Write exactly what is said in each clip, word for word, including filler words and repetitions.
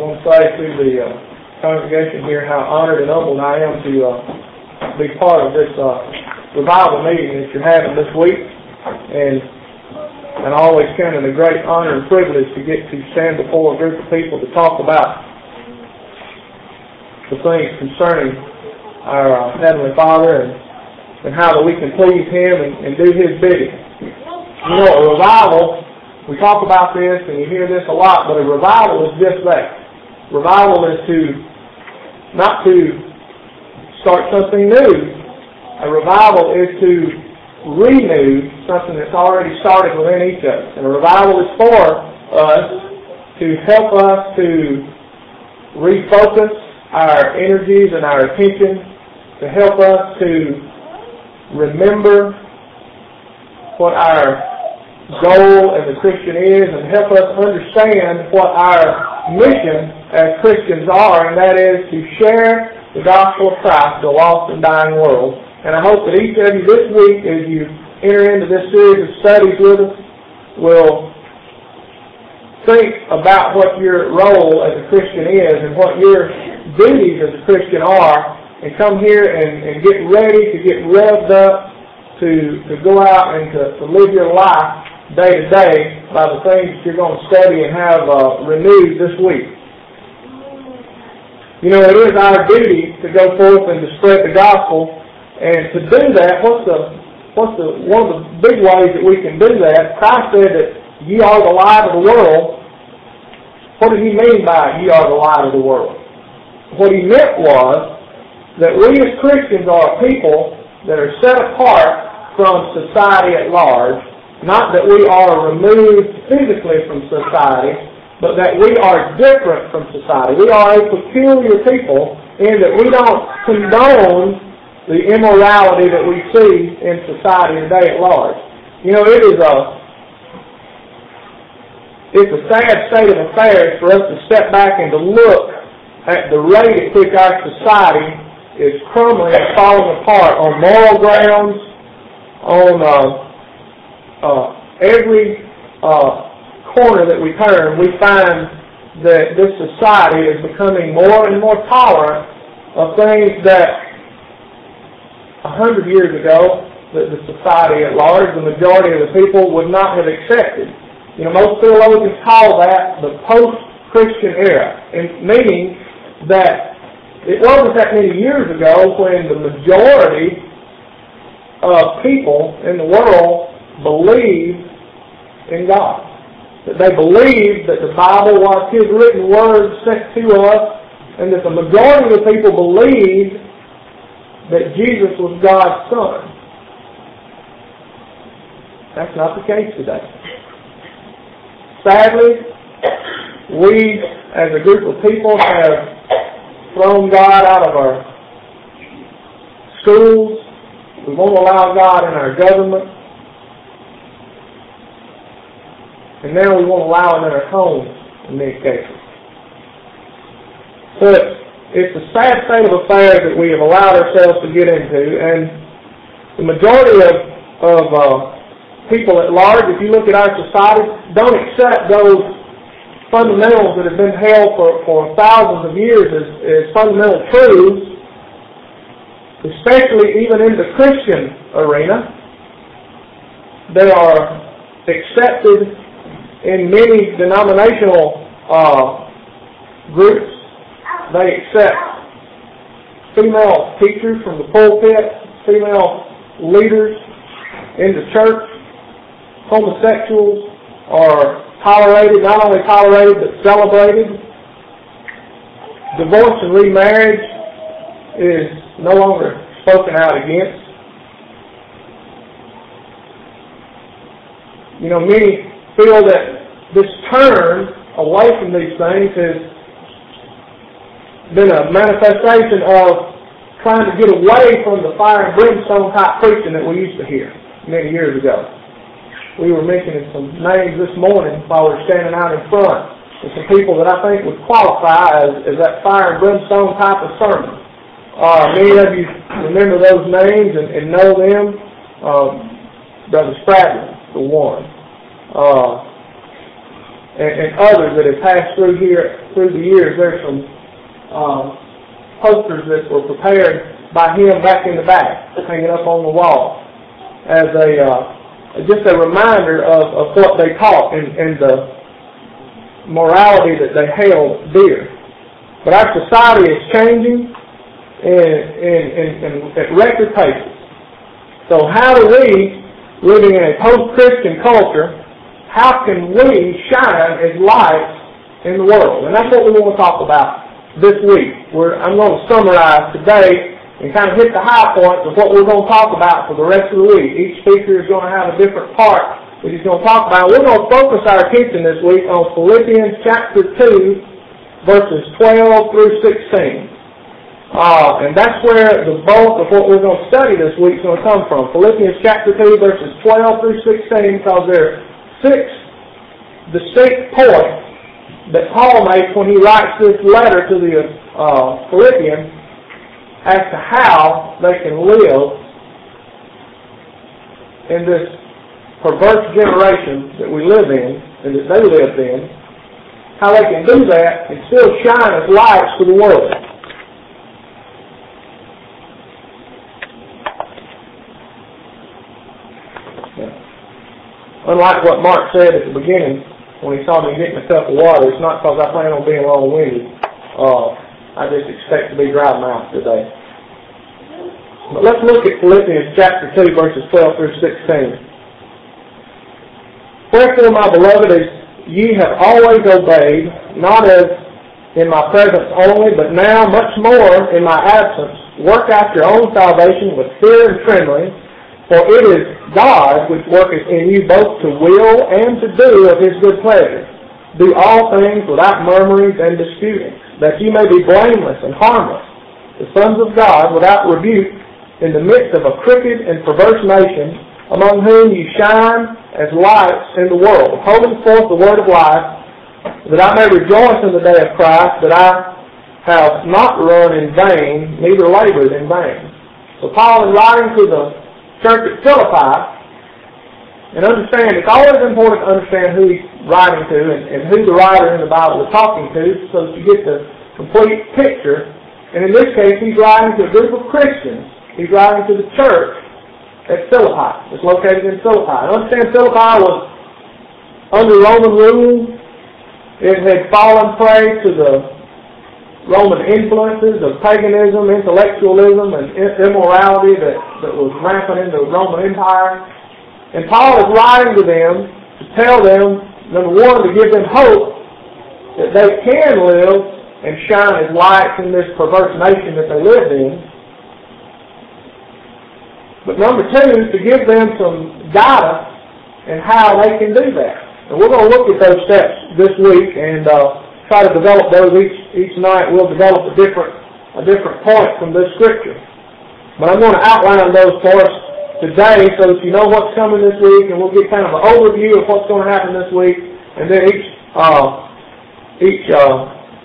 want to say to the uh, congregation here how honored and humbled I am to uh, be part of this uh, revival meeting that you're having this week. And and I always count it a great honor and privilege to get to stand before a group of people to talk about the things concerning our uh, Heavenly Father and, and how that we can please Him and, and do His bidding. You know, a revival, we talk about this and you hear this a lot, but a revival is just that. Revival is to, not to start something new. A revival is to renew something that's already started within each of us. And a revival is for us to help us to refocus our energies and our attention, to help us to remember what our goal as a Christian is and help us understand what our mission as Christians are, and that is to share the gospel of Christ to a lost and dying world. And I hope that each of you this week, as you enter into this series of studies with us, will think about what your role as a Christian is and what your duties as a Christian are, and come here and, and get ready to get revved up to, to go out and to, to live your life day to day by the things that you're going to study and have uh, renewed this week. You know, it is our duty to go forth and to spread the gospel. And to do that, what's the what's the one of the big ways that we can do that? Christ said that ye are the light of the world. What did He mean by ye are the light of the world? What He meant was that we as Christians are a people that are set apart from society at large. Not that we are removed physically from society, but that we are different from society. We are a peculiar people in that we don't condone the immorality that we see in society today at large. You know, it is a it's a sad state of affairs for us to step back and to look at the rate at which our society is crumbling and falling apart on moral grounds, on uh, uh, every uh, corner that we turn. We find that this society is becoming more and more tolerant of things that A hundred years ago, the, the society at large, the majority of the people would not have accepted. You know, most theologians call that the post-Christian era, and meaning that it wasn't that many years ago when the majority of people in the world believed in God. That they believed that the Bible was His written word sent to us, and that the majority of the people believed that Jesus was God's Son. That's not the case today. Sadly, we as a group of people have thrown God out of our schools. We won't allow God in our government. And now we won't allow Him in our homes in many cases. But it's a sad state of affairs that we have allowed ourselves to get into, and the majority of, of uh, people at large, if you look at our society, don't accept those fundamentals that have been held for, for thousands of years as, as fundamental truths, especially even in the Christian arena. They are accepted in many denominational uh, groups. They accept female teachers from the pulpit, female leaders in the church. Homosexuals are tolerated, not only tolerated, but celebrated. Divorce and remarriage is no longer spoken out against. You know, many feel that this turn away from these things has been a manifestation of trying to get away from the fire and brimstone type preaching that we used to hear many years ago. We were mentioning some names this morning while we were standing out in front of some people that I think would qualify as, as that fire and brimstone type of sermon. Uh, many of you remember those names and, and know them. Um, Brother Spradlin, for one. Uh, and, and others that have passed through here through the years. There's some um, posters that were prepared by him back in the back, hanging up on the wall, as a uh, just a reminder of, of what they taught and, and the morality that they held dear. But our society is changing in, in, in, in, at record paces. So how do we, living in a post-Christian culture, how can we shine as lights in the world? And that's what we want to talk about this week. We're, I'm going to summarize today and kind of hit the high points of what we're going to talk about for the rest of the week. Each speaker is going to have a different part that he's going to talk about. We're going to focus our attention this week on Philippians chapter two, verses twelve through sixteen. Uh, and that's where the bulk of what we're going to study this week is going to come from. Philippians chapter two, verses twelve through sixteen, because there are six distinct points that Paul makes when he writes this letter to the uh, Philippians as to how they can live in this perverse generation that we live in and that they lived in, how they can do that and still shine as lights to the world. Yeah. Unlike what Mark said at the beginning when he saw me getting a cup of water, it's not because I plan on being long-winded. Uh, I just expect to be dry mouth today. But let's look at Philippians chapter two, verses twelve through sixteen. Wherefore, my beloved, as ye have always obeyed, not as in my presence only, but now much more in my absence, work out your own salvation with fear and trembling, for it is God which worketh in you both to will and to do of his good pleasure. Do all things without murmurings and disputings, that ye may be blameless and harmless, the sons of God without rebuke, in the midst of a crooked and perverse nation, among whom ye shine as lights in the world, holding forth the word of life, that I may rejoice in the day of Christ, that I have not run in vain, neither labored in vain. So Paul is writing to the church at Philippi, and understand, it's always important to understand who he's writing to and, and who the writer in the Bible is talking to, so that you get the complete picture. And in this case, he's writing to a group of Christians. He's writing to the church at Philippi. It's located in Philippi. I understand Philippi was under Roman rule. It had fallen prey to the Roman influences of paganism, intellectualism, and immorality that, that was rampant in the Roman Empire. And Paul is writing to them to tell them, number one, to give them hope that they can live and shine as lights in this perverse nation that they lived in. But number two is to give them some guidance in how they can do that. And we're going to look at those steps this week and uh, try to develop those each each night. We'll develop a different a different point from this scripture. But I'm going to outline those for us today so that you know what's coming this week, and we'll get kind of an overview of what's going to happen this week, and then each uh, each uh,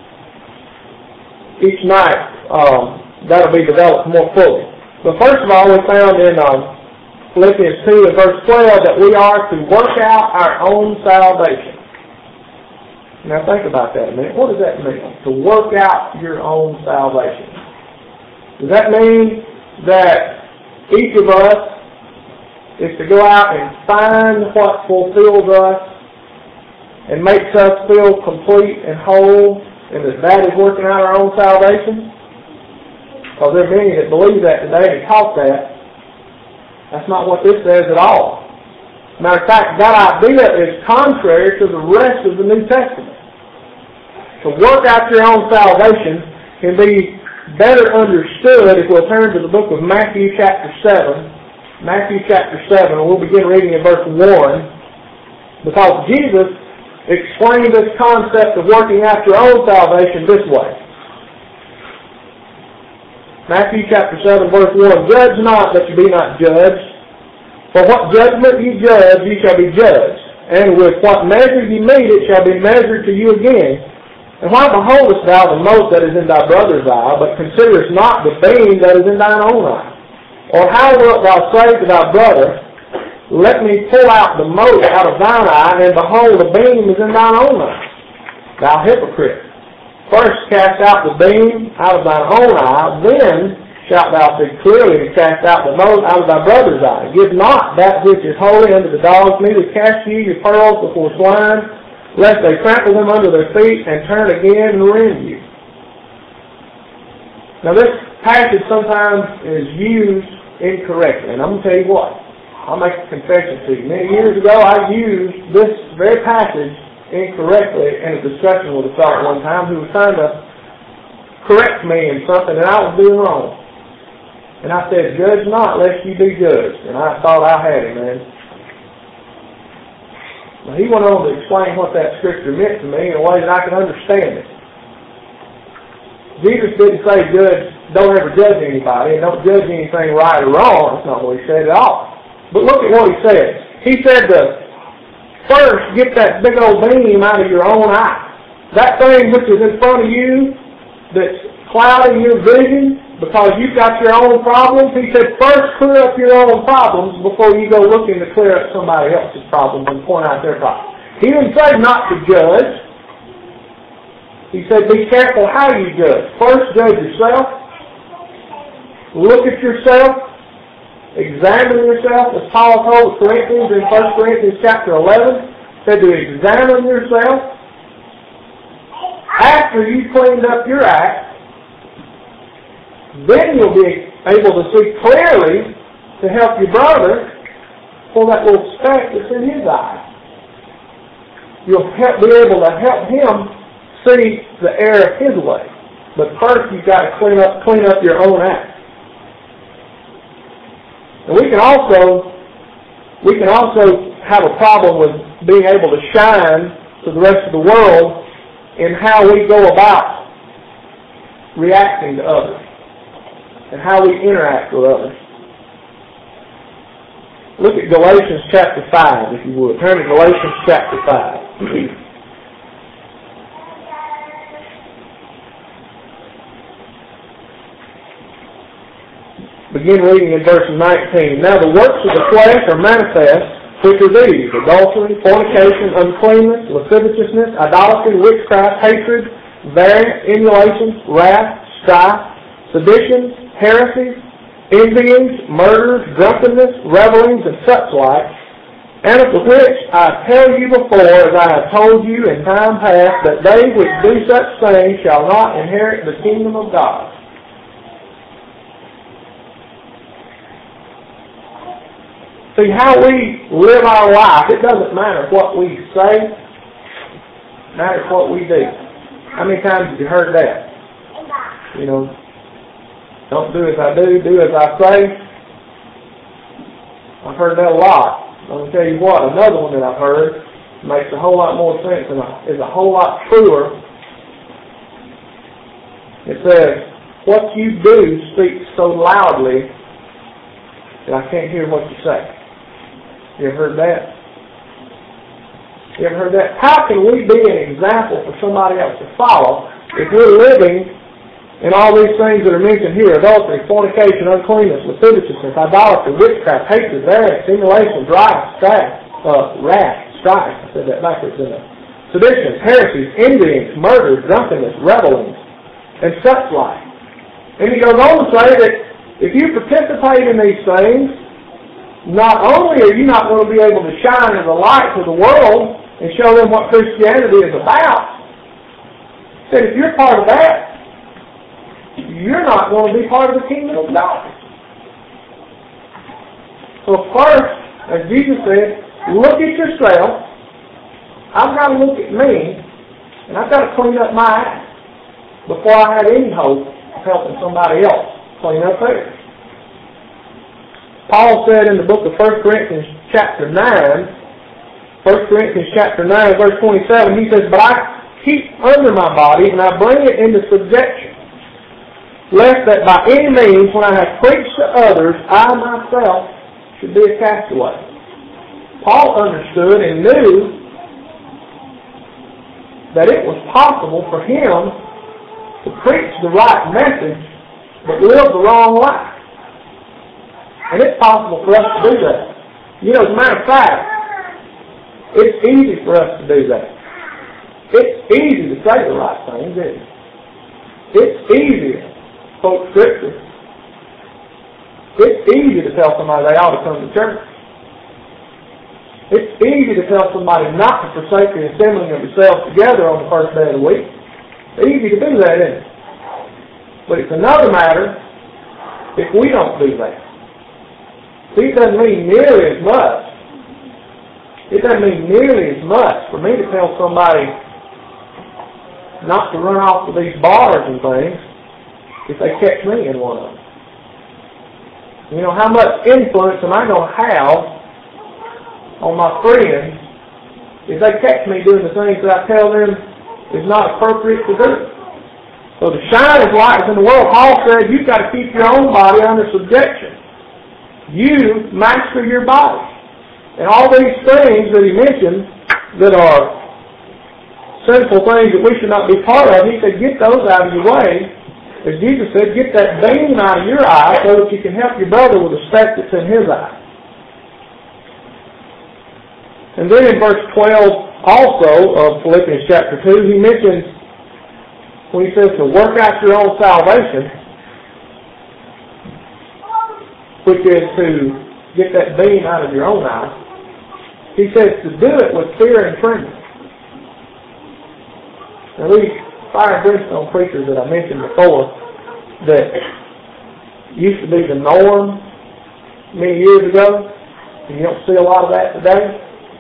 each night um, that'll be developed more fully. But first of all, we found in um, Philippians two and verse twelve that we are to work out our own salvation. Now think about that a minute. What does that mean? To work out your own salvation. Does that mean that each of us is to go out and find what fulfills us and makes us feel complete and whole, and that that is working out our own salvation? Because there are many that believe that today and taught that. That's not what this says at all. Matter of fact, that idea is contrary to the rest of the New Testament. To work out your own salvation can be better understood if we'll turn to the book of Matthew chapter seven. Matthew chapter seven, and we'll begin reading in verse one. Because Jesus explained this concept of working out your own salvation this way. Matthew chapter seven, verse one, Judge not that you be not judged. For what judgment ye judge, ye shall be judged. And with what measure ye mete, it shall be measured to you again. And why beholdest thou the mote that is in thy brother's eye, but considerest not the beam that is in thine own eye? Or how wilt thou say to thy brother, let me pull out the mote out of thine eye, and behold, the beam is in thine own eye. Thou hypocrite, first cast out the beam out of thine own eye, then shalt thou see clearly to cast out the mote out of thy brother's eye. Give not that which is holy unto the dogs, neither cast ye your pearls before swine, lest they trample them under their feet, and turn again and rend you. Now this passage sometimes is used incorrectly, and I'm going to tell you what. I'll make a confession to you. Many years ago, I used this very passage incorrectly in a discussion with a fellow one time who was trying to correct me in something that I was doing wrong. And I said, judge not, lest you be judged. And I thought I had him, man. Well, he went on to explain what that scripture meant to me in a way that I could understand it. Jesus didn't say, judge, don't ever judge anybody, and don't judge anything right or wrong. That's not what he said at all. But look at what he said. He said to first get that big old beam out of your own eye. That thing which is in front of you that's clouding your vision because you've got your own problems. He said first clear up your own problems before you go looking to clear up somebody else's problems and point out their problems. He didn't say not to judge. He said be careful how you judge. First judge yourself. Look at yourself. Examine yourself, as Paul told the Corinthians in First Corinthians chapter eleven, said to examine yourself. After you've cleaned up your act, then you'll be able to see clearly to help your brother pull that little speck that's in his eye. You'll help, be able to help him see the error of his way. But first you've got to clean up, clean up your own act. And we can also we can also have a problem with being able to shine to the rest of the world in how we go about reacting to others and how we interact with others. Look at Galatians chapter five, if you would. Turn to Galatians chapter five. Begin reading in verse nineteen. Now the works of the flesh are manifest, which are these: adultery, fornication, uncleanness, lasciviousness, idolatry, witchcraft, hatred, variance, emulations, wrath, strife, seditions, heresies, envyings, murders, drunkenness, revelings, and such like, and of the which I tell you before, as I have told you in time past, that they which do such things shall not inherit the kingdom of God. See, how we live our life, it doesn't matter what we say, it matters what we do. How many times have you heard that? You know, don't do as I do, do as I say. I've heard that a lot. I'm going to tell you what, another one that I've heard makes a whole lot more sense and is a whole lot truer. It says, what you do speaks so loudly that I can't hear what you say. You ever heard that? You ever heard that? How can we be an example for somebody else to follow if we're living in all these things that are mentioned here: adultery, fornication, uncleanness, lasciviousness, idolatry, witchcraft, hatred, variance, emulation, wrath, strife, uh, wrath, strife. I said that backwards, didn't I? Seditions, heresies, envyings, murders, drunkenness, revelings, and such like. And he goes on to say that if you participate in these things, not only are you not going to be able to shine as a light to the world and show them what Christianity is about, he said if you're part of that, you're not going to be part of the kingdom of God. So first, as Jesus said, look at yourself. I've got to look at me, and I've got to clean up my act before I have any hope of helping somebody else clean up theirs. Paul said in the book of First Corinthians chapter nine, First Corinthians chapter nine, verse twenty-seven, he says, but I keep under my body, and I bring it into subjection, lest that by any means, when I have preached to others, I myself should be a castaway. Paul understood and knew that it was possible for him to preach the right message, but live the wrong life. And it's possible for us to do that. You know, as a matter of fact, it's easy for us to do that. It's easy to say the right things, isn't it? It's easy to quote Scripture. It's easy to tell somebody they ought to come to church. It's easy to tell somebody not to forsake the assembling of yourselves together on the first day of the week. It's easy to do that, isn't it? But it's another matter if we don't do that. See, it doesn't mean nearly as much. It doesn't mean nearly as much for me to tell somebody not to run off to these bars and things if they catch me in one of them. You know, how much influence am I going to have on my friends if they catch me doing the things that I tell them is not appropriate to do? So to shine as lights in the world, Paul said, you've got to keep your own body under subjection. You master your body. And all these things that he mentioned that are sinful things that we should not be part of, he said, get those out of your way. As Jesus said, get that beam out of your eye so that you can help your brother with the speck that's in his eye. And then in verse twelve also of Philippians chapter two, he mentions, when he says to work out your own salvation, which is to get that beam out of your own eye, he says to do it with fear and trembling. Now these fire and brimstone preachers that I mentioned before that used to be the norm many years ago, and you don't see a lot of that today,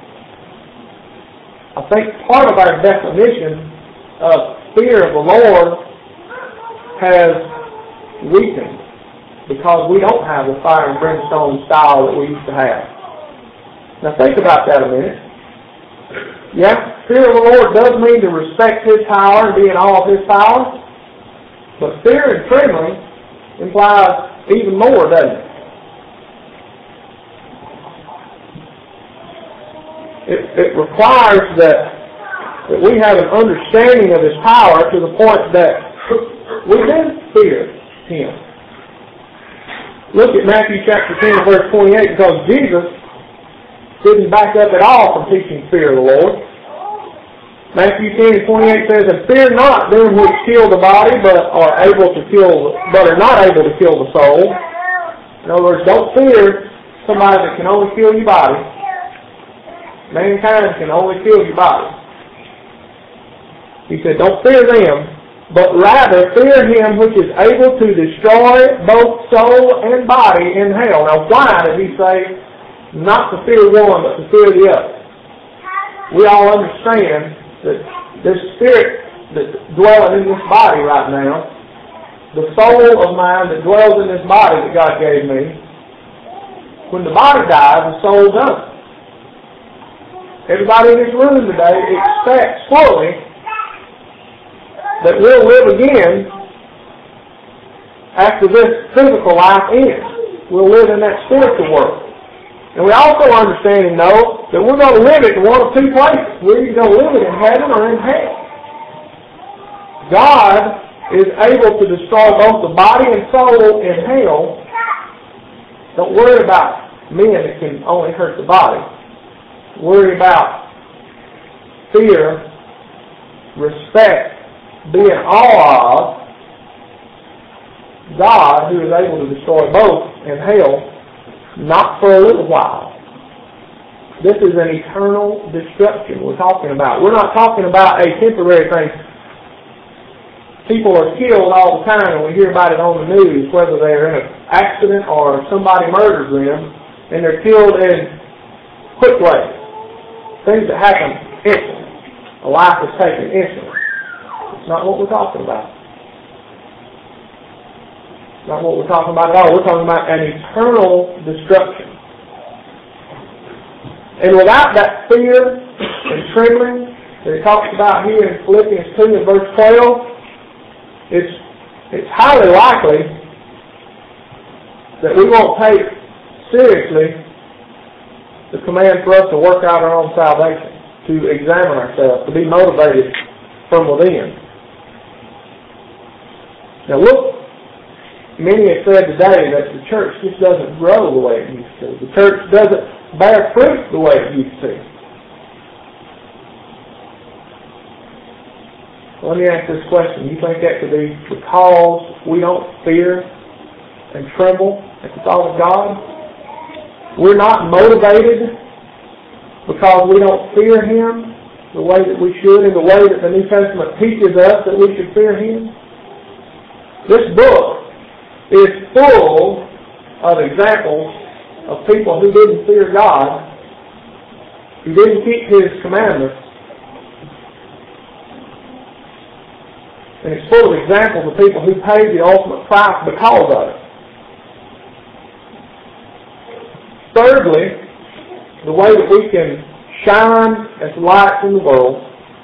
I think part of our definition of fear of the Lord has weakened because we don't have the fire and brimstone style that we used to have. Now think about that a minute. Yeah, fear of the Lord does mean to respect His power and be in awe of His power, but fear and trembling implies even more, doesn't it? It, it requires that, that we have an understanding of His power to the point that we then fear Him. Look at Matthew chapter ten, verse twenty-eight, because Jesus didn't back up at all from teaching fear of the Lord. Matthew ten and twenty-eight says, and fear not them which kill the body, but are able to kill, but are not able to kill the soul. In other words, don't fear somebody that can only kill your body. Mankind can only kill your body. He said, don't fear them, but rather fear Him which is able to destroy both soul and body in hell. Now why did He say not to fear one, but to fear the other? We all understand that this spirit that's dwelling in this body right now, the soul of mine that dwells in this body that God gave me, when the body dies, the soul doesn't. Everybody in this room today expects fully that we'll live again after this physical life ends. We'll live in that spiritual world. And we also understand and know that we're going to live it in one of two places. We're either going to live it in heaven or in hell. God is able to destroy both the body and soul in hell. Don't worry about men that can only hurt the body. Worry about fear, respect, be in awe of God who is able to destroy both in hell, not for a little while. This is an eternal destruction we're talking about. We're not talking about a temporary thing. People are killed all the time and we hear about it on the news, whether they're in an accident or somebody murders them, and they're killed in quick ways. Things that happen instantly. A life is taken instantly. It's not what we're talking about. It's not what we're talking about at all. We're talking about an eternal destruction. And without that fear and trembling that he talks about here in Philippians two and verse twelve, it's, it's highly likely that we won't take seriously the command for us to work out our own salvation, to examine ourselves, to be motivated from within. Now look, many have said today that the church just doesn't grow the way it used to. The church doesn't bear fruit the way it used to. Let me ask this question. You think that could be because we don't fear and tremble at the thought of God? We're not motivated because we don't fear Him the way that we should, in the way that the New Testament teaches us that we should fear Him? This book is full of examples of people who didn't fear God, who didn't keep His commandments. And it's full of examples of people who paid the ultimate price because of it. Thirdly, the way that we can shine as lights in the world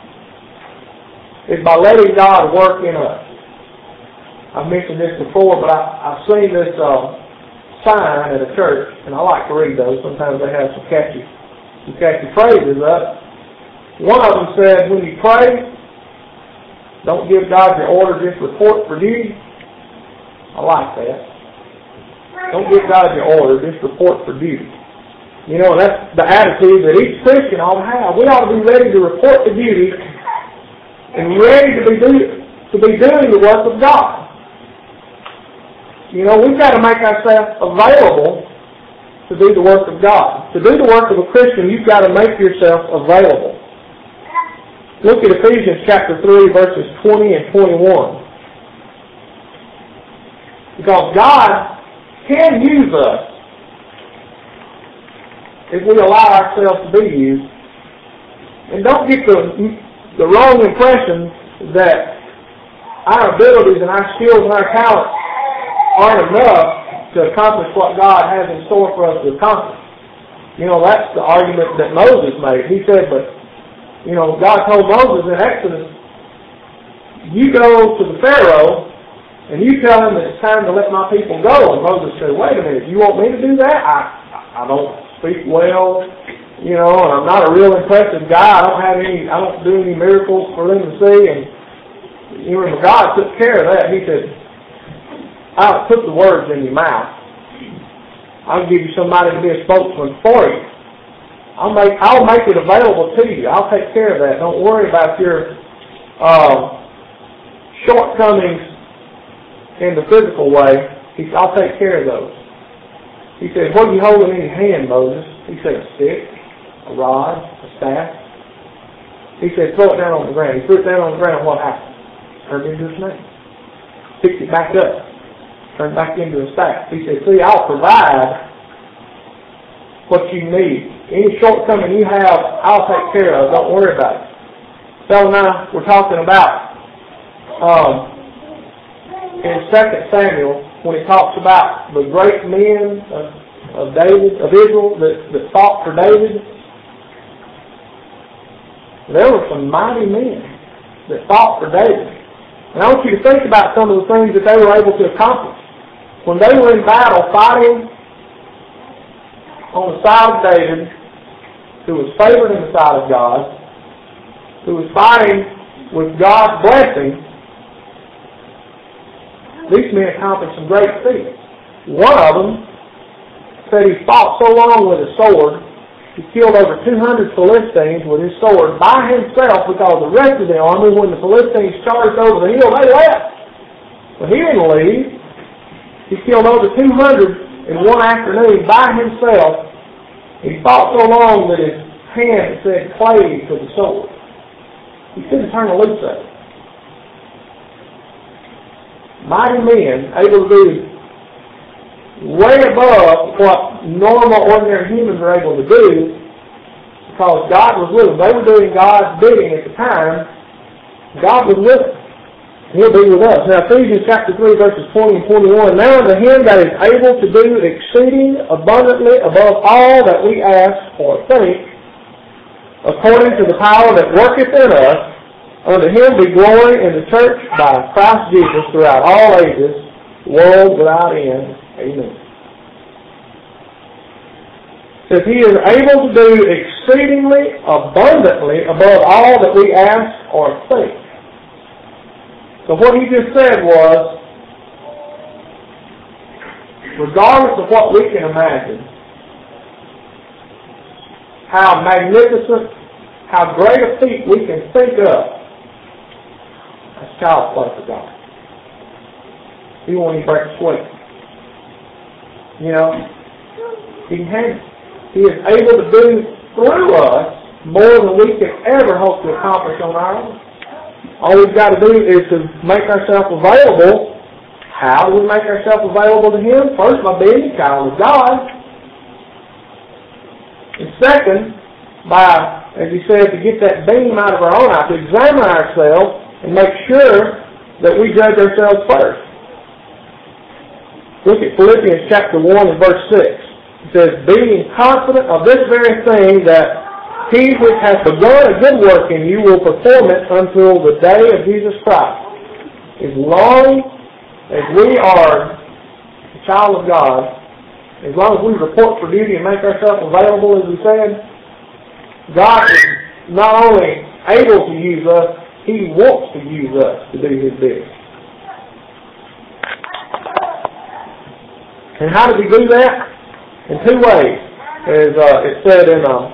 is by letting God work in us. I've mentioned this before, but I, I've seen this uh, sign at a church, and I like to read those. Sometimes they have some catchy, some catchy phrases up. One of them said, when you pray, don't give God your order, just report for duty. I like that. Don't give God your order, just report for duty. You know, that's the attitude that each Christian ought to have. We ought to be ready to report to duty and ready to be, do, to be doing the work of God. You know, we've got to make ourselves available to do the work of God. To do the work of a Christian, you've got to make yourself available. Look at Ephesians chapter three, verses twenty and twenty-one. Because God can use us if we allow ourselves to be used. And don't get the, the wrong impression that our abilities and our skills and our talents aren't enough to accomplish what God has in store for us to accomplish. You know, that's the argument that Moses made. He said, but you know, God told Moses in Exodus, you go to the Pharaoh and you tell him that it's time to let my people go. And Moses said, wait a minute, you want me to do that? I I don't speak well, you know, and I'm not a real impressive guy. I don't have any, I don't do any miracles for them to see. And you remember, God took care of that. He said, I'll put the words in your mouth. I'll give you somebody to be a spokesman for you. I'll make I'll make it available to you. I'll take care of that. Don't worry about your uh, shortcomings in the physical way. He said, I'll take care of those. He said, what are you holding in your hand, Moses? He said, a stick, a rod, a staff. He said, throw it down on the ground. He threw it down on the ground. What happened? Turned into a snake. Picked it back up. Turned back into a staff. He said, see, I'll provide what you need. Any shortcoming you have, I'll take care of. Don't worry about it. Phil and I were talking about um, in Second Samuel when he talks about the great men of, of David, of Israel that, that fought for David. There were some mighty men that fought for David. And I want you to think about some of the things that they were able to accomplish. When they were in battle fighting on the side of David, who was favored in the sight of God, who was fighting with God's blessing, these men accomplished some great feats. One of them said he fought so long with a sword, he killed over two hundred Philistines with his sword by himself, because the rest of the army, when the Philistines charged over the hill, they left. But he didn't leave. He killed over two hundred in one afternoon by himself. He fought so long that his hand said clave to the sword. He couldn't turn a loose of it. Mighty men able to do way above what normal, ordinary humans are able to do, because God was with them. They were doing God's bidding at the time. God was with them. He'll be with us. Now, Ephesians chapter three, verses twenty and twenty-one. Now unto him that is able to do exceeding abundantly above all that we ask or think, according to the power that worketh in us, unto him be glory in the church by Christ Jesus throughout all ages, world without end. Amen. Says he is able to do exceedingly abundantly above all that we ask or think. So what he just said was, regardless of what we can imagine, how magnificent, how great a feat we can think of. That's child's play for God. He won't even break a sweat. You know, He can handle it. He is able to do through us more than we could ever hope to accomplish on our own. All we've got to do is to make ourselves available. How do we make ourselves available to Him? First, by being a child of God. And second, by, as He said, to get that beam out of our own eye, to examine ourselves and make sure that we judge ourselves first. Look at Philippians chapter one and verse six. It says, being confident of this very thing, that He which hath begun a good work in you will perform it until the day of Jesus Christ. As long as we are a child of God, as long as we report for duty and make ourselves available, as we said, God is not only able to use us, He wants to use us to do His bidding. And how does He do that? In two ways. As uh, it said in uh,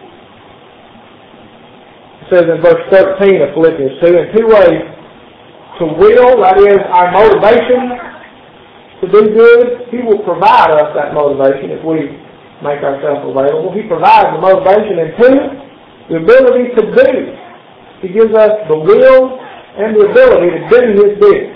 it says in verse thirteen of Philippians two, in two ways. To will, that is our motivation to do good. He will provide us that motivation if we make ourselves available. He provides the motivation. And two, the ability to do. He gives us the will and the ability to do His bidding.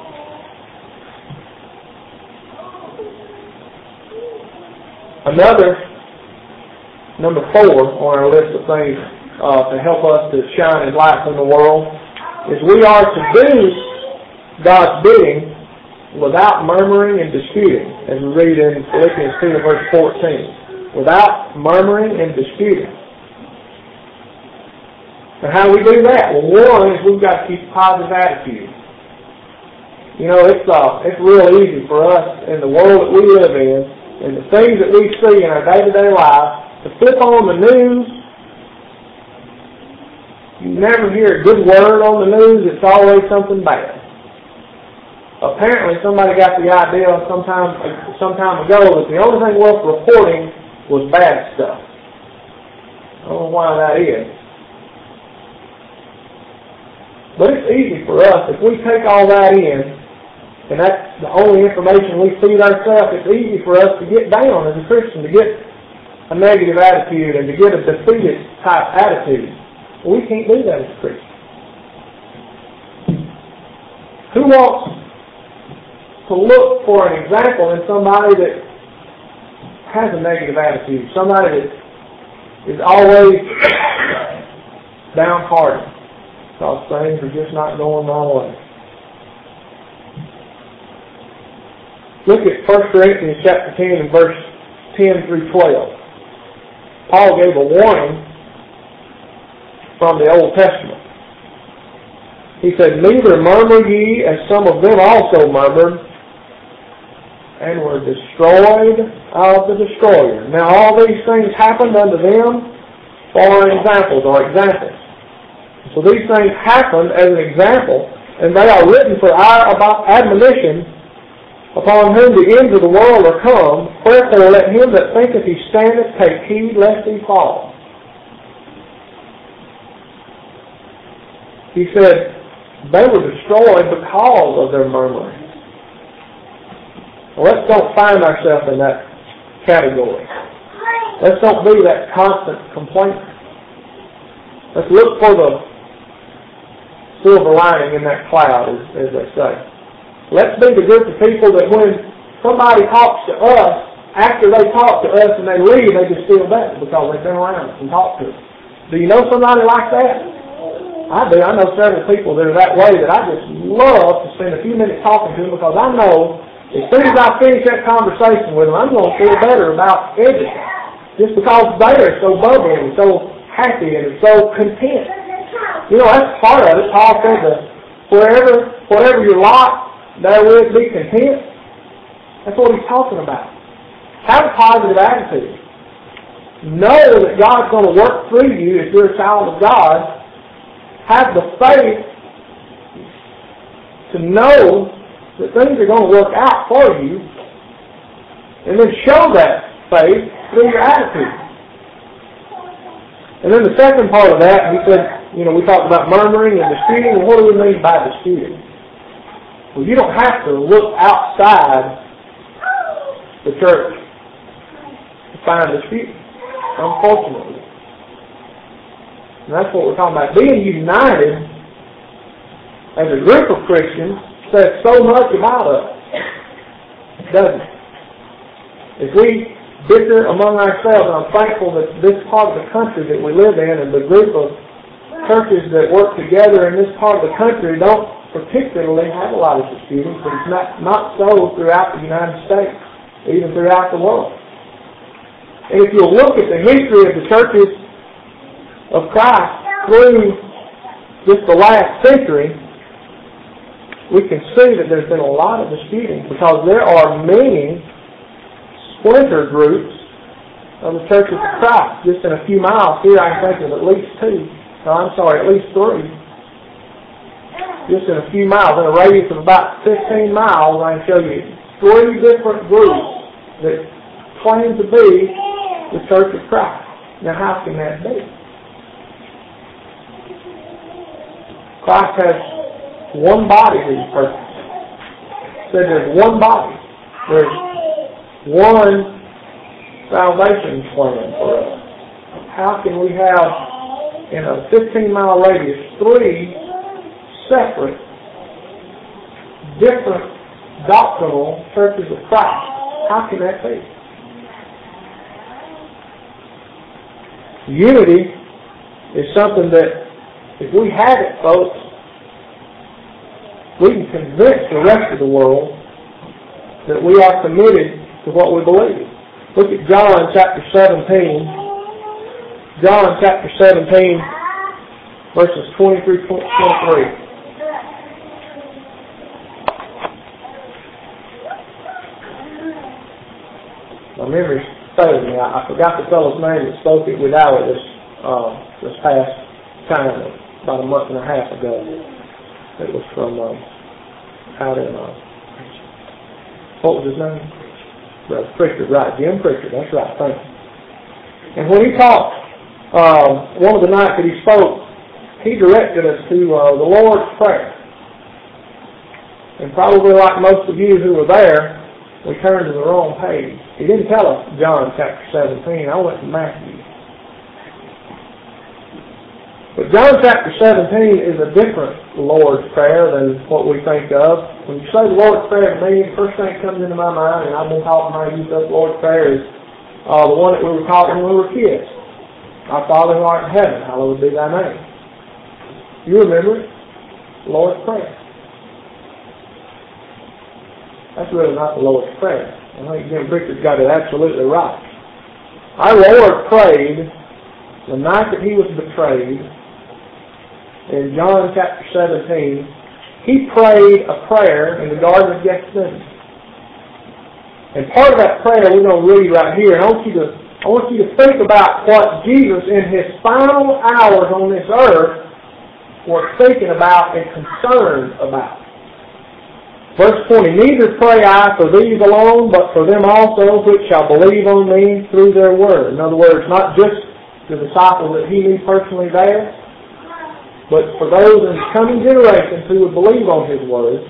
Another, number four on our list of things uh, to help us to shine His light in the world, is we are to do God's bidding without murmuring and disputing, as we read in Philippians two verse fourteen. Without murmuring and disputing. And how do we do that? Well, one is we've got to keep a positive attitude. You know, it's uh, it's real easy for us in the world that we live in, and the things that we see in our day-to-day life, to flip on the news. You never hear a good word on the news. It's always something bad. Apparently, somebody got the idea sometime some time ago that the only thing worth reporting was bad stuff. I don't know why that is. But it's easy for us, if we take all that in, and that's the only information we feed ourselves, it's easy for us to get down as a Christian, to get a negative attitude and to get a defeated type attitude. We can't do that as a Christian. Who wants to look for an example in somebody that has a negative attitude, somebody that is always downhearted because things are just not going my way? Look at First Corinthians chapter ten and verse ten through twelve. Paul gave a warning from the Old Testament. He said, neither murmur ye, as some of them also murmured, and were destroyed of the destroyer. Now all these things happened unto them for examples, or examples. So these things happened as an example, and they are written for our admonition, upon whom the ends of the world are come. Wherefore let him that thinketh he standeth take heed lest he fall. He said they were destroyed because of their murmuring. Well, let's don't find ourselves in that category. Let's don't be that constant complaint. Let's look for the silver lining in that cloud, as, as they say. Let's be the group of people that when somebody talks to us, after they talk to us and they leave, they just feel better because they've been around us and talked to us. Do you know somebody like that? I do. I know several people that are that way that I just love to spend a few minutes talking to them because I know as soon as I finish that conversation with them, I'm going to feel better about everything. Just because they're so bubbly and so happy and so content. You know, that's part of it. Paul said that wherever, whatever your lot, therewith be content. That's what he's talking about. Have a positive attitude. Know that God's going to work through you if you're a child of God. Have the faith to know that things are going to work out for you, and then show that faith through your attitude. And then the second part of that, he said, you know, we talked about murmuring and disputing. And what do we mean by disputing? Well, you don't have to look outside the church to find dispute, unfortunately. And that's what we're talking about. Being united as a group of Christians says so much about us, doesn't it? If we bicker among ourselves, and I'm thankful that this part of the country that we live in and the group of churches that work together in this part of the country don't particularly have a lot of disputing, but it's not, not so throughout the United States, even throughout the world. And if you look at the history of the churches of Christ through just the last century, we can see that there's been a lot of disputing because there are many splinter groups of the churches of Christ. Just in a few miles here, I can think of at least two. No, I'm sorry, at least three. Just in a few miles, in a radius of about fifteen miles, I can show you three different groups that claim to be the Church of Christ. Now, how can that be? Christ has one body to his purpose. Said there's one body. There's one salvation plan for us. How can we have, in a fifteen mile radius, three separate, different doctrinal churches of Christ? How can that be? Unity is something that, if we have it, folks, we can convince the rest of the world that we are committed to what we believe. Look at John chapter seventeen. John chapter seventeen, verses twenty through twenty-three. My memory's failing me. I, I forgot the fellow's name that spoke it without it this, uh, this past time, about a month and a half ago. It was from um, out in, uh, what was his name? Brother Pritchard, right, Jim Pritchard, that's right, thank you. And when he talked, uh, one of the nights that he spoke, he directed us to uh, the Lord's Prayer. And probably like most of you who were there, we turned to the wrong page. He didn't tell us John chapter seventeen, I went to Matthew. But John chapter seventeen is a different Lord's Prayer than what we think of. When you say the Lord's Prayer to me, the first thing that comes into my mind, and I've been taught when I use that Lord's Prayer, is uh, the one that we were taught when we were kids. Our Father who art in heaven, hallowed be thy name. You remember it? The Lord's Prayer. That's really not the Lord's Prayer. I think Jim Pritchard's got it absolutely right. Our Lord prayed the night that he was betrayed. In John chapter seventeen, he prayed a prayer in the Garden of Gethsemane. And part of that prayer we're going to read right here. And I want you to, I want you to think about what Jesus in his final hours on this earth was thinking about and concerned about. Verse twenty, neither pray I for these alone, but for them also which shall believe on me through their word. In other words, not just the disciples that he knew personally there, but for those in coming generations who would believe on his word.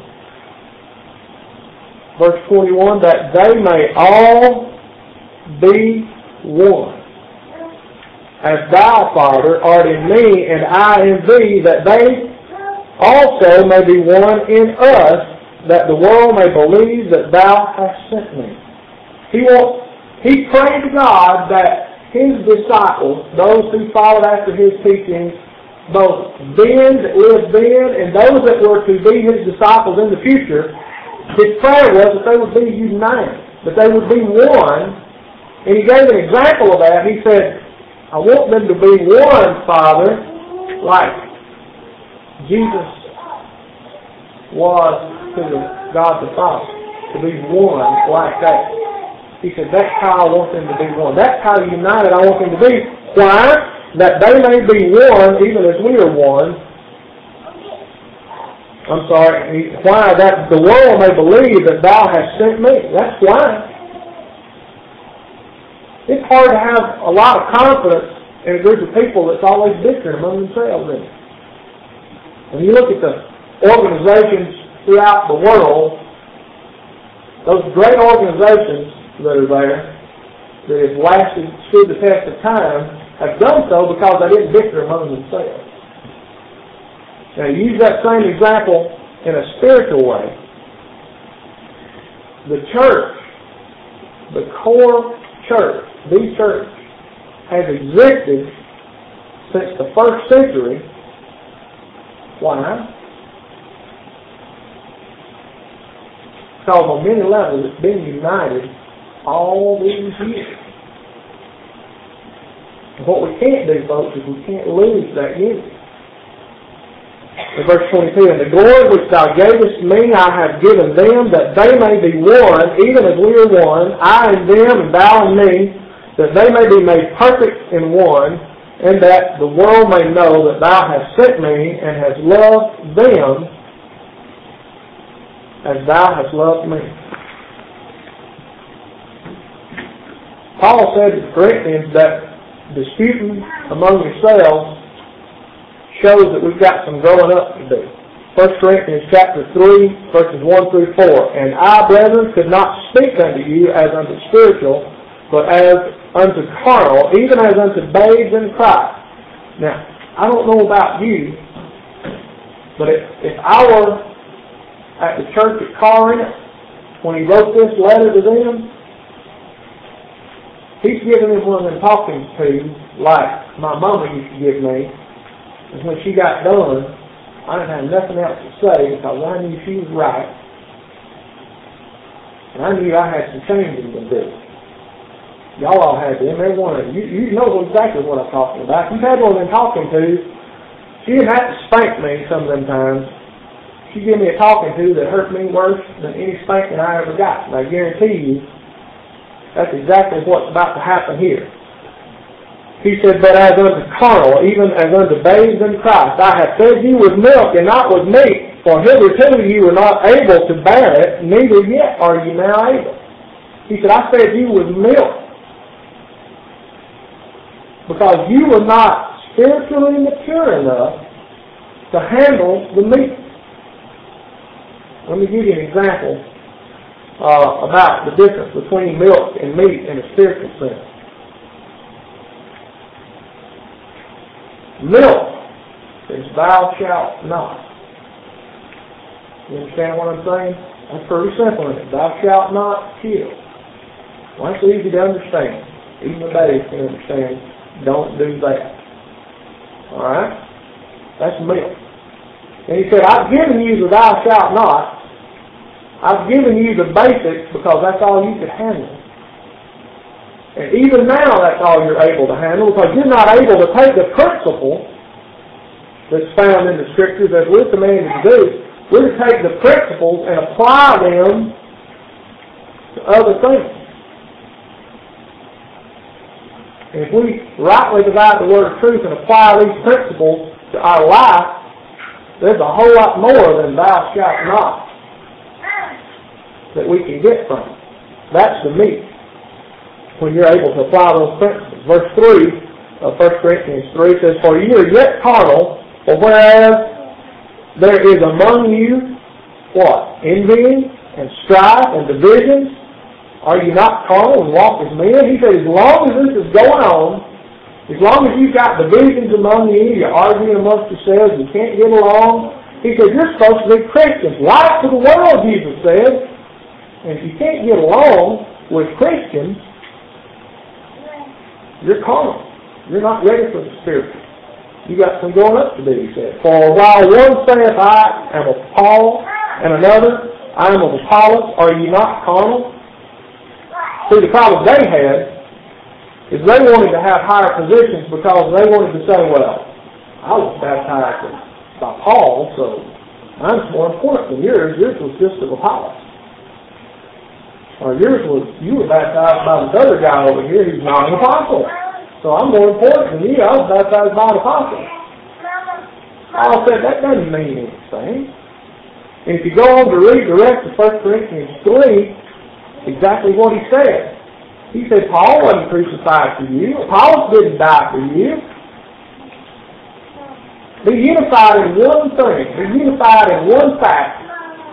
Verse twenty-one, that they may all be one. As thou, Father, art in me, and I in thee, that they also may be one in us, that the world may believe that thou hast sent me. He wants, he prayed to God that his disciples, those who followed after his teachings, both then that lived then and those that were to be his disciples in the future, his prayer was that they would be united, that they would be one. And he gave an example of that. He said, I want them to be one, Father, like Jesus was to the God the Father, to be one like that. He said, that's how I want them to be one. That's how united I want them to be. Why? That they may be one, even as we are one. I'm sorry. Why? That the world may believe that thou hast sent me. That's why. It's hard to have a lot of confidence in a group of people that's always bickering among themselves. In it. When you look at the organizations throughout the world, those great organizations that are there, that have lasted, stood the test of time, have done so because they didn't bicker among themselves. Now, use that same example in a spiritual way. The church, the core church, the church, has existed since the first century. Why? Because on many levels it's been united all these years. And what we can't do, folks, is we can't lose that unity. In verse twenty-two, and the glory which thou gavest me I have given them, that they may be one, even as we are one, I and them, and thou and me, that they may be made perfect in one, and that the world may know that thou hast sent me, and hast loved them as thou hast loved me. Paul said to the Corinthians that disputing among yourselves shows that we've got some growing up to do. First Corinthians chapter three, verses one through four. And I, brethren, could not speak unto you as unto spiritual, but as unto carnal, even as unto babes in Christ. Now, I don't know about you, but if, if I were at the church at Corinth when he wrote this letter to them, he's giving them one of them talking to like my mama used to give me. And when she got done, I didn't have nothing else to say because I knew she was right. And I knew I had some changing to do. Y'all all had them, every one of you. You know exactly what I'm talking about. You've had one of them talking to. She didn't have to spank me some of them times. She gave me a talking to that hurt me worse than any spanking I ever got. And I guarantee you, that's exactly what's about to happen here. He said, but as unto carnal, even as unto babes in Christ, I have fed you with milk and not with meat, for hitherto you were not able to bear it, neither yet are you now able. He said, I fed you with milk, because you were not spiritually mature enough to handle the meat. Let me give you an example uh, about the difference between milk and meat in a spiritual sense. Milk is thou shalt not. You understand what I'm saying? That's pretty simple, isn't it? Thou shalt not kill. Well, that's easy to understand. Even the babes can understand. Don't do that. Alright? That's milk. And he said, I've given you the thou shalt not. I've given you the basics because that's all you could handle. And even now that's all you're able to handle because you're not able to take the principle that's found in the Scriptures as we're commanded to do. We're to take the principles and apply them to other things. And if we rightly divide the word of truth and apply these principles to our life, there's a whole lot more than thou shalt not that we can get from it. That's the meat when you're able to apply those principles. Verse three of First Corinthians three says, for you are yet carnal, for whereas there is among you what? Envying and strife and divisions. Are you not carnal and walk as men? He said, as long as this is going on, as long as you've got divisions among you, you're arguing amongst yourselves, you can't get along, he said, you're supposed to be Christians. Light to the world, Jesus said. And if you can't get along with Christians, you're carnal. You're not ready for the spiritual. You got some growing up to do, he said. For while one saith, I am of Paul, and another, I am of Apollos, are you not carnal? See, the problem they had is they wanted to have higher positions because they wanted to say, well, I was baptized by Paul, so mine's more important than yours. Yours was just of Apollos. Or yours was, you were baptized by this other guy over here who's not an apostle. So I'm more important than you. I was baptized by an apostle. Paul said that doesn't mean anything. And if you go on to read the rest of First Corinthians three, exactly what he said. He said, Paul wasn't crucified for you. Apollos didn't die for you. Be unified in one thing. Be unified in one fact.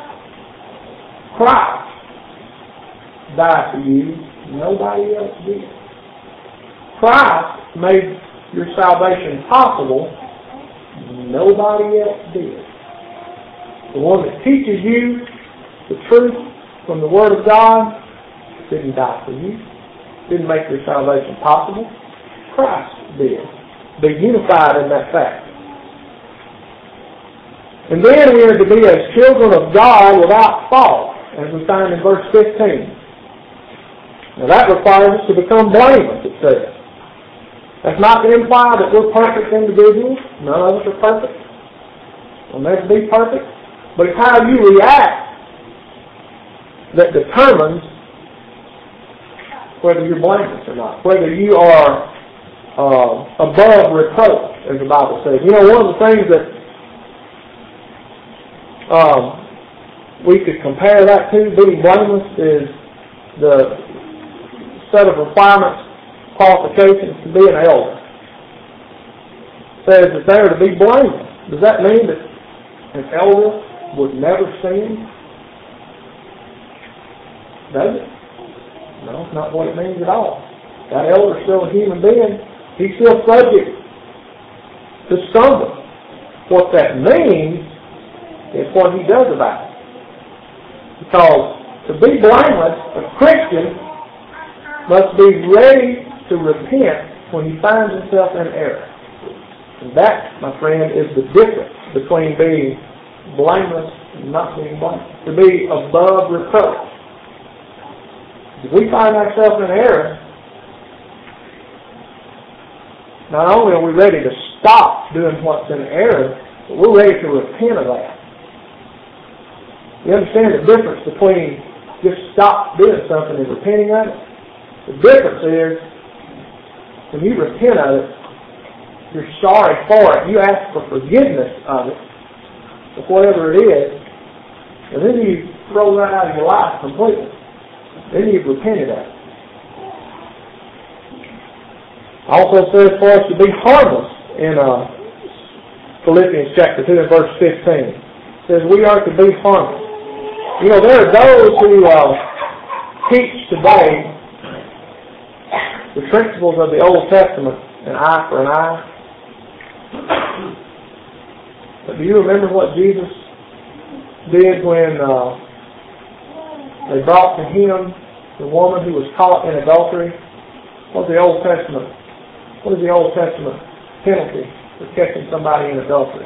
Christ died for you. Nobody else did. Christ made your salvation possible. Nobody else did. The one that teaches you the truth from the Word of God didn't die for you. Didn't make your salvation possible. Christ did. Be unified in that fact. And then we are to be as children of God without fault, as we find in verse fifteen. Now that requires us to become blameless, it says. That's not to imply that we're perfect individuals. None of us are perfect. We'll never be perfect. But it's how you react that determines whether you're blameless or not. Whether you are uh, above reproach, as the Bible says. You know, one of the things that um, we could compare that to, being blameless, is the set of requirements, qualifications to be an elder. It says that they are to be blameless. Does that mean that an elder would never sin? Does it? No, it's not what it means at all. That elder is still a human being. He's still subject to stumble. What that means is what he does about it. Because to be blameless, a Christian must be ready to repent when he finds himself in error. And that, my friend, is the difference between being blameless and not being blameless. To be above reproach. If we find ourselves in error, not only are we ready to stop doing what's in error, but we're ready to repent of that. You understand the difference between just stop doing something and repenting of it? The difference is, when you repent of it, you're sorry for it. You ask for forgiveness of it, of whatever it is, and then you throw that out of your life completely. Then you've repented of it. Also says for us to be harmless in uh, Philippians chapter two and verse fifteen. It says we are to be harmless. You know, there are those who uh, teach today the principles of the Old Testament, an eye for an eye. But do you remember what Jesus did when uh, they brought to him the woman who was caught in adultery? What's the Old Testament? What is the Old Testament penalty for catching somebody in adultery?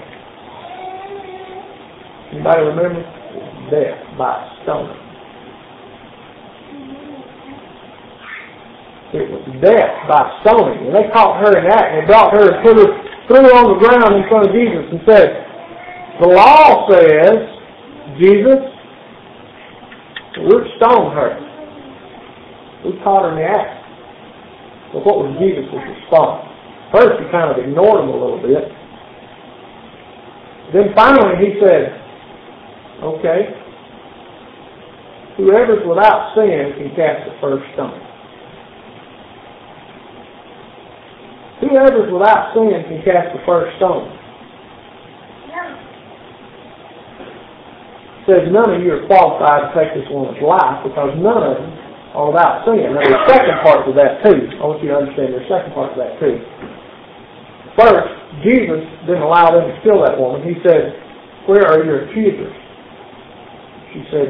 Anybody remember? Death by stoning. It was death by stoning. And they caught her in that, and they brought her and put her, threw her on the ground in front of Jesus and said, the law says, Jesus, we'll stone her. We caught her in the act. But what was Jesus' response? First, he kind of ignored him a little bit. Then finally he said, okay, whoever's without sin can cast the first stone. Whoever's without sin can cast the first stone. It says none of you are qualified to take this woman's life because none of them are without sin. Now there's second part to that too. I want you to understand there's second part to that too. First, Jesus didn't allow them to kill that woman. He said, where are your accusers? She said,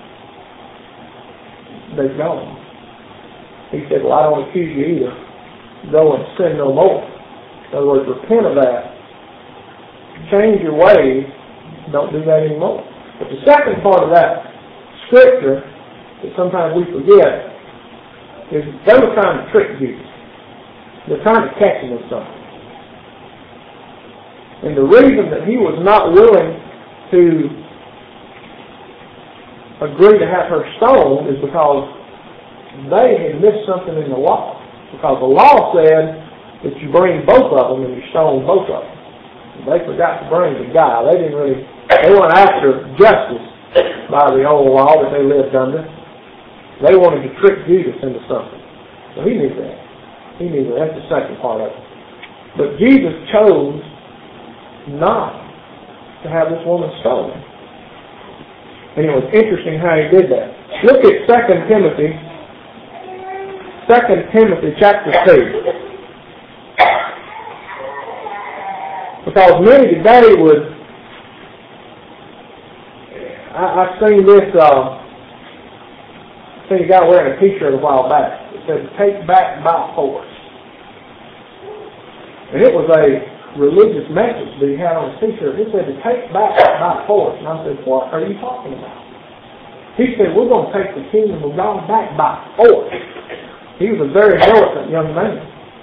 they've gone. He said, well, I don't accuse you either. Go and sin no more. In other words, repent of that. Change your ways. Don't do that anymore. But the second part of that scripture that sometimes we forget is they were trying to trick Jesus. They're trying to catch him with something. And the reason that he was not willing to agree to have her stoned is because they had missed something in the law. Because the law said that you bring both of them and you stone both of them. They forgot to bring the guy. They didn't really, they weren't after justice by the old law that they lived under. They wanted to trick Jesus into something. So he knew that. He knew that. That's the second part of it. But Jesus chose not to have this woman stoned. And it was interesting how he did that. Look at Second Timothy, Second Timothy chapter two. Because many today would, I, I've seen this, uh, I seen a guy wearing a t-shirt a while back. It said, "Take back by force." And it was a religious message that he had on his t-shirt. He said to take back by force. And I said, what are you talking about? He said, we're going to take the kingdom of God back by force. He was a very militant young man.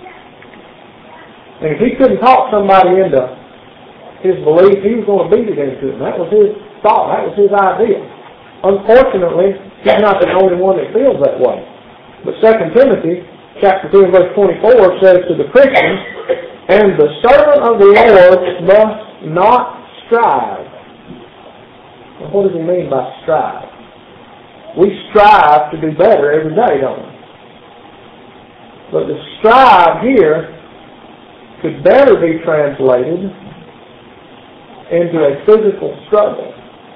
And if he couldn't talk somebody into his belief, he was going to beat it into it. That was his thought. That was his idea. Unfortunately, he's not the only one that feels that way. But Second Timothy chapter two and verse twenty-four says to the Christians, "And the servant of the Lord must not strive." Now, what does he mean by strive? We strive to do better every day, don't we? But the strive here could better be translated into a physical struggle.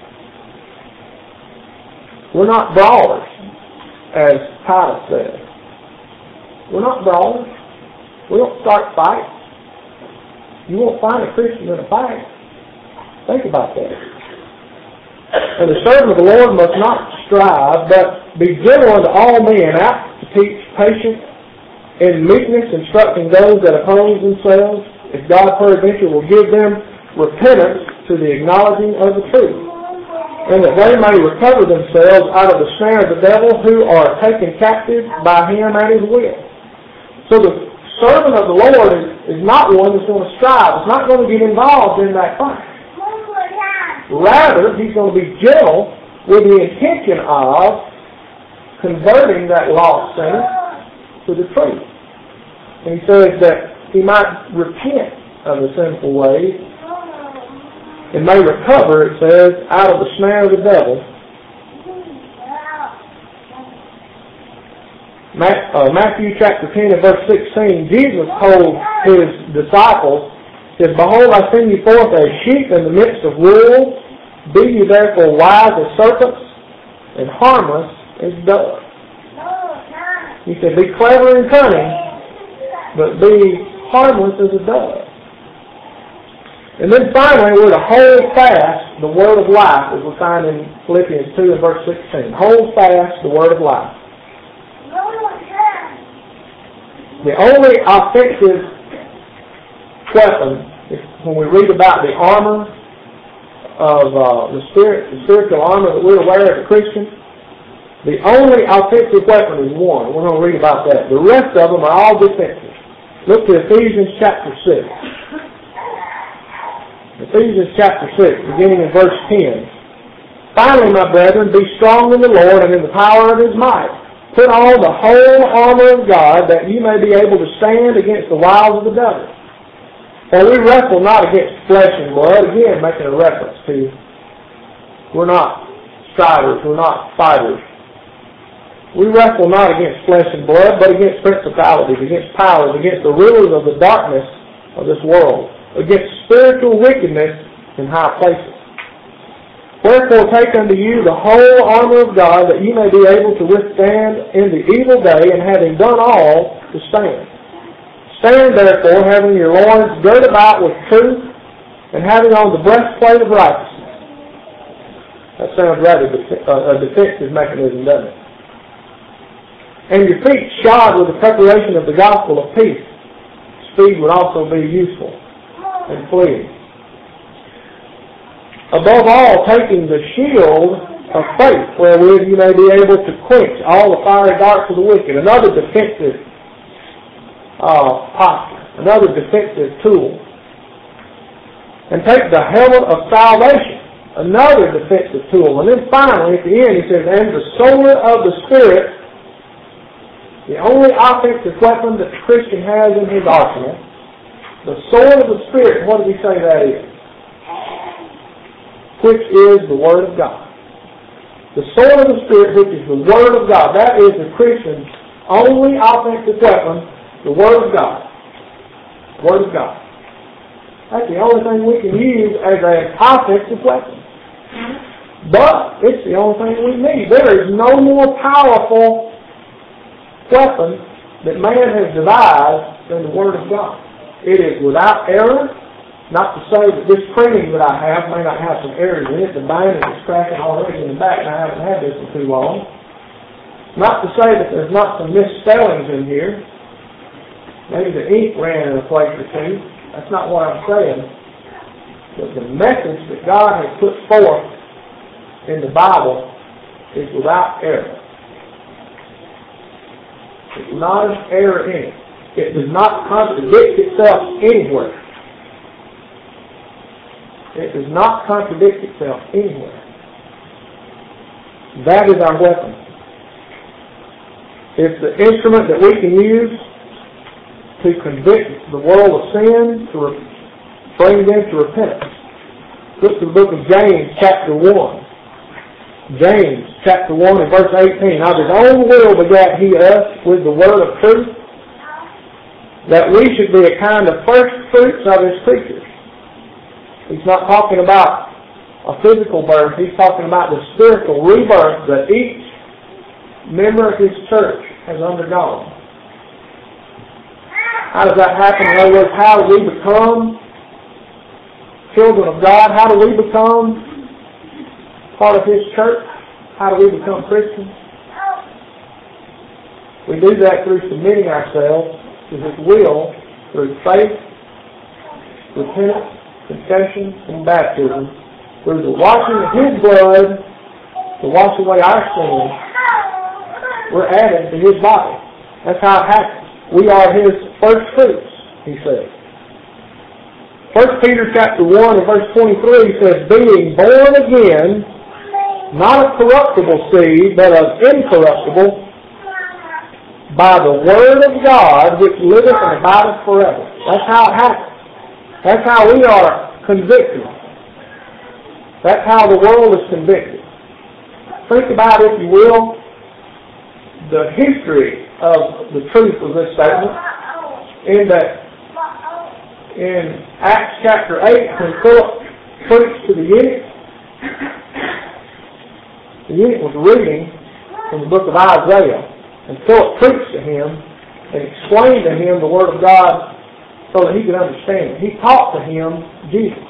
We're not brawlers, as Titus says. We're not brawlers. We don't start fights. You won't find a Christian in a fight. Think about that. And the servant of the Lord must not strive, but be gentle unto all men, apt to teach, patient, in meekness, instructing those that oppose themselves, if God peradventure will give them repentance to the acknowledging of the truth, and that they may recover themselves out of the snare of the devil, who are taken captive by him at his will. So the servant of the Lord is, is not one that's going to strive. It's not going to get involved in that fight. Rather, he's going to be gentle with the intention of converting that lost sinner to the truth. And he says that he might repent of the sinful ways and may recover, it says, out of the snare of the devil. Matthew chapter ten and verse sixteen, Jesus told his disciples, said, "Behold, I send you forth as sheep in the midst of wolves. Be ye therefore wise as serpents and harmless as doves." He said, be clever and cunning, but be harmless as a dove. And then finally, we're to hold fast the word of life, as we find in Philippians two and verse sixteen. Hold fast the word of life. The only offensive weapon, when we read about the armor of uh, the spirit, the spiritual armor that we're aware as a Christian, the only offensive weapon is one. We're going to read about that. The rest of them are all defensive. Look to Ephesians chapter six. Ephesians chapter six, beginning in verse ten. "Finally, my brethren, be strong in the Lord and in the power of his might. Put on the whole armor of God, that you may be able to stand against the wiles of the devil. For we wrestle not against flesh and blood," again making a reference to, we're not strivers, we're not fighters. "We wrestle not against flesh and blood, but against principalities, against powers, against the rulers of the darkness of this world, against spiritual wickedness in high places. Wherefore take unto you the whole armor of God, that ye may be able to withstand in the evil day, and having done all, to stand. Stand therefore, having your loins girt about with truth, and having on the breastplate of righteousness." That sounds rather def- uh, a defensive mechanism, doesn't it? "And your feet shod with the preparation of the gospel of peace." Speed would also be useful and fleeing. "Above all, taking the shield of faith, wherewith you may be able to quench all the fiery darts of the wicked." Another defensive uh, posture, another defensive tool. "And take the helmet of salvation," another defensive tool. And then finally, at the end, he says, "And the sword of the Spirit," the only offensive weapon that the Christian has in his arsenal. The sword of the Spirit, what does he say that is? Which is the Word of God. The sword of the Spirit, which is the Word of God. That is the Christian's only offensive weapon the Word of God. Word of God. That's the only thing we can use as an offensive weapon. But it's the only thing we need. There is no more powerful weapon that man has devised than the Word of God. It is without error. Not to say that this printing that I have may not have some errors in it. The binding is cracking already in the back, and I haven't had this for too long. Not to say that there's not some misspellings in here. Maybe the ink ran in a place or two. That's not what I'm saying. But the message that God has put forth in the Bible is without error. There's not an error in it. It does not contradict itself anywhere. It does not contradict itself anywhere. That is our weapon. It's the instrument that we can use to convict the world of sin, to re- bring them to repentance. Look to the book of James, chapter one. James, chapter one, and verse eighteen. Of his own will begat he us with the word of truth, that we should be a kind of first fruits of his creatures. He's not talking about a physical birth. He's talking about the spiritual rebirth that each member of his church has undergone. How does that happen? In other words, how do we become children of God? How do we become part of His church? How do we become Christians? We do that through submitting ourselves to His will, through faith, repentance, confession, and baptism, through the washing of His blood to wash away our sins. We're added to His body. That's how it happens. We are His first fruits, He says. First Peter chapter one and verse twenty-three says, being born again, not of corruptible seed, but of incorruptible, by the word of God, which liveth and abideth forever. That's how it happens. That's how we are convicted. That's how the world is convicted. Think about, if you will, the history of the truth of this statement, in that in Acts chapter eight, when Philip preached to the eunuch, the eunuch was reading from the book of Isaiah, and Philip preached to him and explained to him the Word of God so that he could understand it. He taught to him Jesus.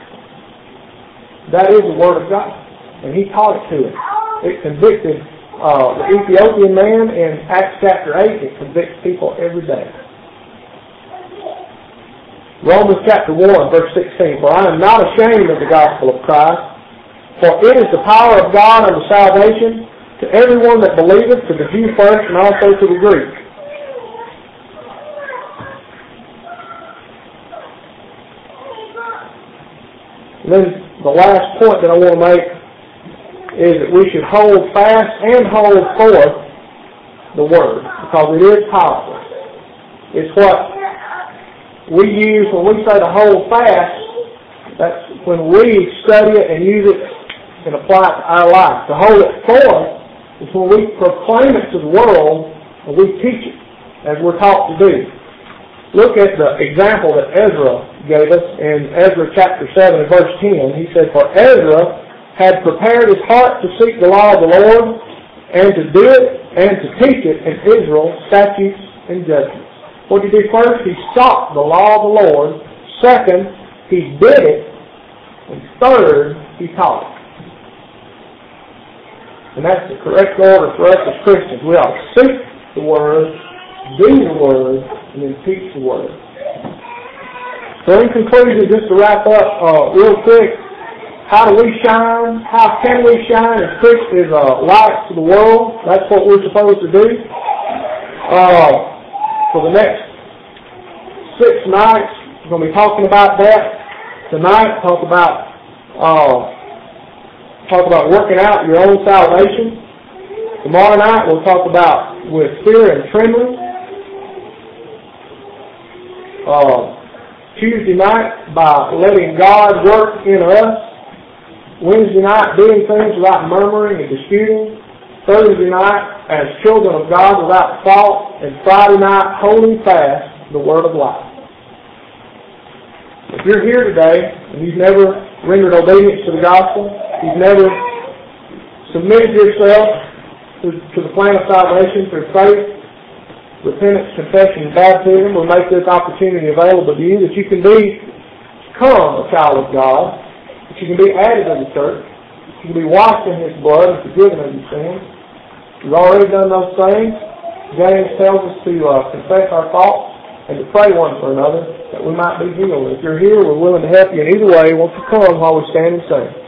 That is the Word of God, and he taught it to him. It convicted Uh, the Ethiopian man in Acts chapter eight, it convicts people every day. Romans chapter one, verse sixteen. For I am not ashamed of the gospel of Christ, for it is the power of God unto salvation to everyone that believeth, to the Jew first and also to the Greek. And then the last point that I want to make is that we should hold fast and hold forth the Word, because it is powerful. It's what we use when we say to hold fast. That's when we study it and use it and apply it to our life. To hold it forth is when we proclaim it to the world and we teach it as we're taught to do. Look at the example that Ezra gave us in Ezra chapter seven and verse ten. He said, for Ezra had prepared his heart to seek the law of the Lord, and to do it, and to teach it in Israel, statutes and judgments. What did he do first? He sought the law of the Lord. Second, he did it. And third, he taught it. And that's the correct order for us as Christians. We ought to seek the Word, do the Word, and then teach the Word. So in conclusion, just to wrap up uh, real quick, how do we shine? How can we shine as Christians, uh, lights to the world? That's what we're supposed to do. Uh, for the next six nights, we're going to be talking about that. Tonight, talk about uh, talk about working out your own salvation. Tomorrow night, we'll talk about with fear and trembling. Uh, Tuesday night, by letting God work in us. Wednesday night, doing things without murmuring and disputing. Thursday night as children of God without fault, and Friday night holding fast the Word of life. If you're here today and you've never rendered obedience to the gospel, you've never submitted yourself to, to the plan of salvation through faith, repentance, confession, and baptism, we'll make this opportunity available to you that you can be, become a child of God, that you can be added to the church, that you can be washed in His blood and forgiven of your sins. We've already done those things. James tells us to uh, confess our faults and to pray one for another that we might be healed. If you're here, we're willing to help you in either way. Won't you come while we stand and sing?